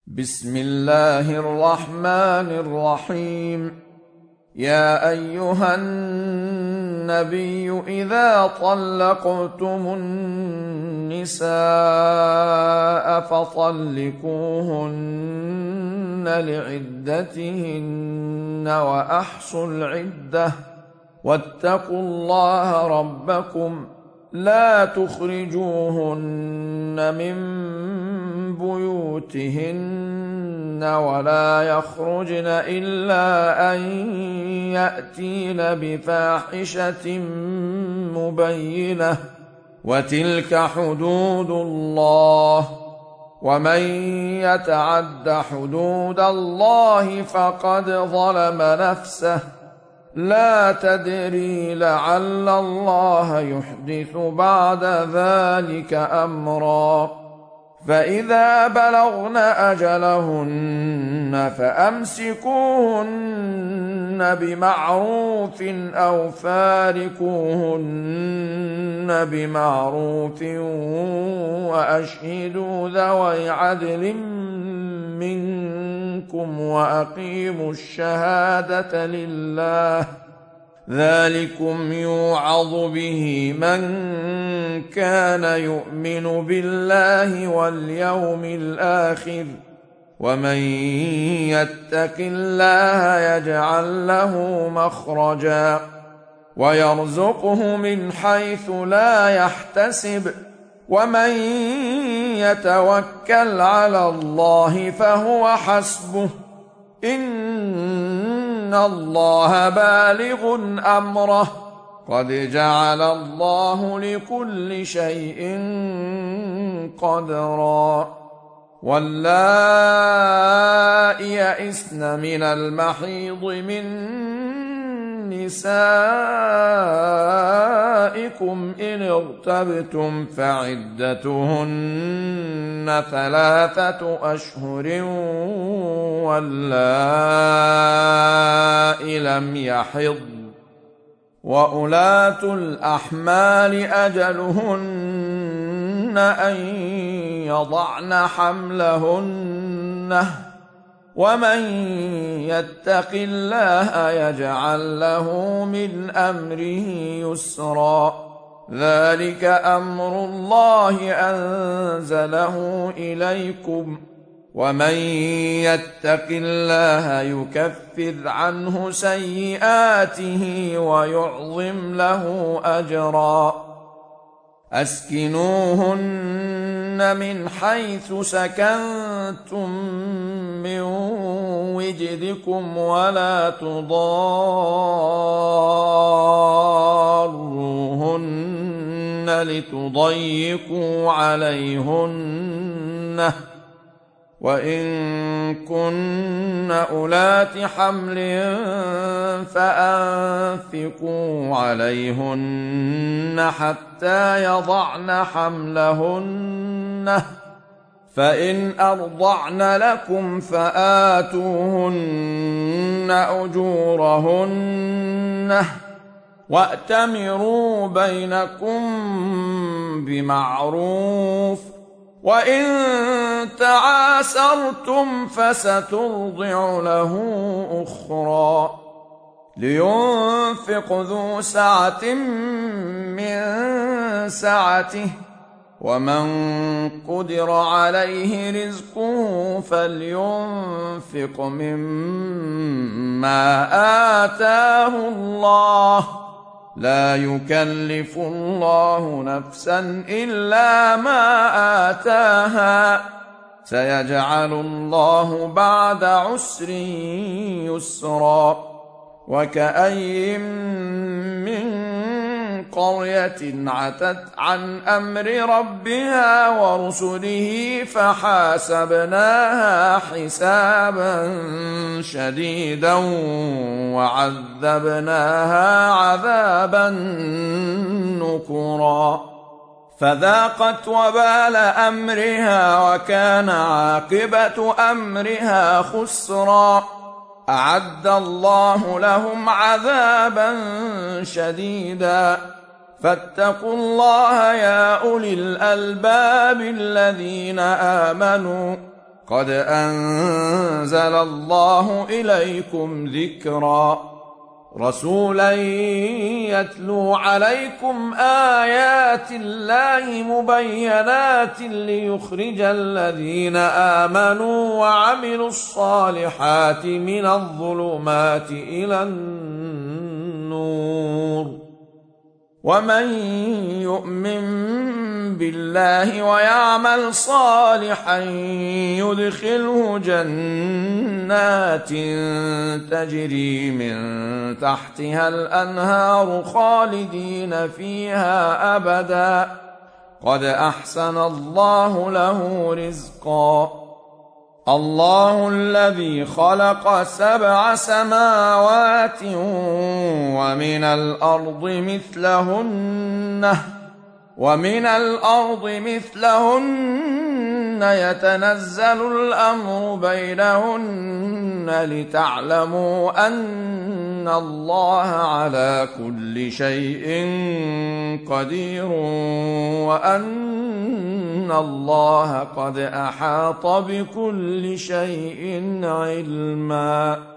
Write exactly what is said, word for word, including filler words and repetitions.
بسم الله الرحمن الرحيم. يا أيها النبي إذا طلقتم النساء فطلقوهن لعدتهن وأحصوا العدة واتقوا الله ربكم لا تخرجوهن من بيوتهن ولا يخرجن إلا أن يأتين بفاحشة مبينة وتلك حدود الله ومن يتعد حدود الله فقد ظلم نفسه لا تدري لعل الله يحدث بعد ذلك أمرا. فإذا بلغن أجلهن فأمسكوهن بمعروف أو فارقوهن بمعروف وأشهدوا ذوي عدل منكم وأقيموا الشهادة لله ذلكم يوعظ به من كان يؤمن بالله واليوم الآخر ومن يتق الله يجعل له مخرجا ويرزقه من حيث لا يحتسب ومن يتوكل على الله فهو حسبه إن الله بالغ أمره قد جعل الله لكل شيء قدرا. واللائي يئسن من المحيض من نسائكم إن ارتبتم فعدتهن ثلاثة أشهر واللائي لم يحضن وأولاة الأحمال أجلهن أن يضعن حملهن ومن يتق الله يجعل له من أمره يسرا. ذلك أمر الله أنزله إليكم ومن يتق الله يكفر عنه سيئاته ويعظم له أجرا. أسكنوهن من حيث سكنتم من وجدكم ولا تضاروهن لتضيقوا عليهن وإن كن أولات حمل فأنفقوا عليهن حتى يضعن حملهن فإن أرضعن لكم فآتوهن أجورهن وأتمروا بينكم بمعروف وإن تعاسرتم فسترضع له أخرى. لينفق ذو سعة من سعته ومن قدر عليه رزقه فلينفق مما آتاه الله لا يكلف الله نفسا إلا ما آتاها سيجعل الله بعد عسر يسرا. وكأين من قرية عتت عن أمر ربها ورسله فحاسبناها حسابا شديدا وعذبناها عذابا نكرا فذاقت وبال أمرها وكان عاقبة أمرها خسرا. أعد الله لهم عذابا شديدا فاتقوا الله يا أولي الألباب الذين آمنوا قد أنزل الله إليكم ذكرا رسولا يتلو عليكم آيات الله مبينات ليخرج الذين آمنوا وعملوا الصالحات من الظلمات إلى النور ومن يؤمن بالله ويعمل صالحا يدخله جنات تجري من تحتها الأنهار خالدين فيها أبدا قد أحسن الله له رزقا الله الذي خلق سبع سماوات ومن الأرض مثلهن ومن الأرض مثلهن يتنزل الأمر بينهن لتعلموا أن الله على كل شيء قدير وأن الله قد أحاط بكل شيء علما.